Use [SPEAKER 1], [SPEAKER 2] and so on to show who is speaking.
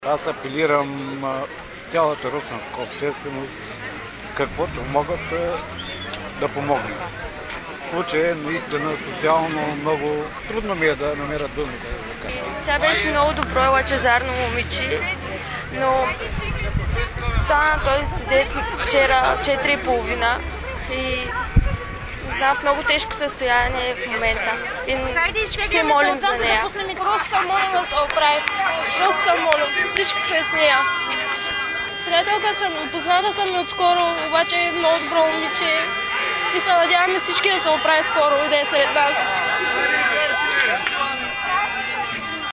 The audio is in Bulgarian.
[SPEAKER 1] Аз апелирам цялата русненска общественост, каквото могат да помогнат. В случая наистина социално много трудно ми е да намеря думите.
[SPEAKER 2] Тя беше много добро и лъчезарно момиче, но стана този инцидент вчера 4:30 и не знам, в много тежко състояние в момента. И всички се молим за нея. Просто се молим да се оправи. Просто се молим. Всички сме с нея. Приятелка съм, позната съм и отскоро, обаче е много добро момиче. И се надяваме всички да се оправи скоро и да е сред нас.